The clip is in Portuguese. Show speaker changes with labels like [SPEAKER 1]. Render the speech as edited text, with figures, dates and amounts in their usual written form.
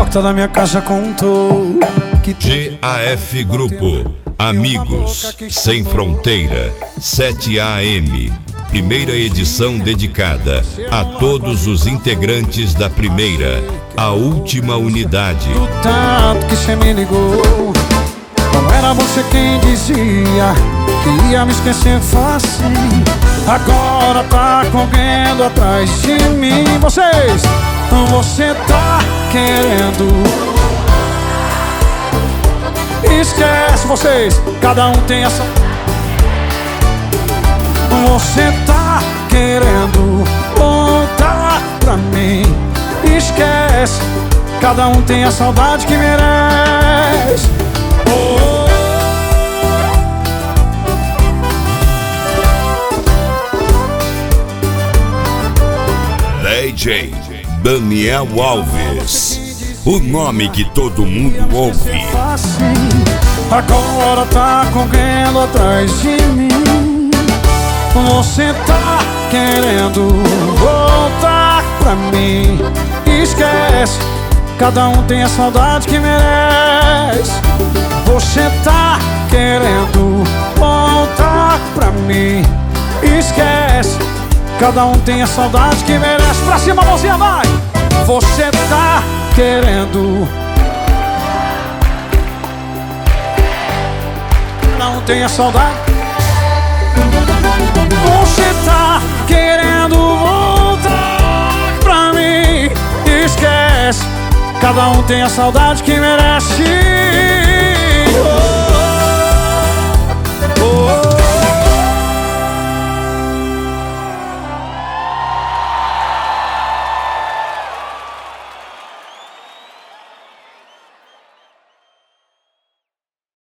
[SPEAKER 1] porta da minha casa contou que
[SPEAKER 2] GAF Grupo, Amigos Sem Fronteira, 7AM. Primeira edição dedicada a todos os integrantes da primeira, a última unidade.
[SPEAKER 1] do tanto que cê me ligou, não era você quem dizia que ia me esquecer fácil. Agora tá correndo atrás de mim. Você tá querendo. Esquece vocês, cada um tem essa. Você tá querendo voltar pra mim. Esquece, cada um tem a saudade que merece. Oh.
[SPEAKER 2] DJ Daniel Alves, o nome que todo mundo ouve.
[SPEAKER 1] Agora tá correndo atrás de mim. Você tá querendo voltar pra mim. Esquece, cada um tem a saudade que merece. Você tá querendo voltar pra mim. Esquece, cada um tem a saudade que merece. Pra cima, mãozinha, vai! Você tá querendo. Cada um tem a saudade. Você tá querendo voltar pra mim. Esquece, cada um tem a saudade que merece.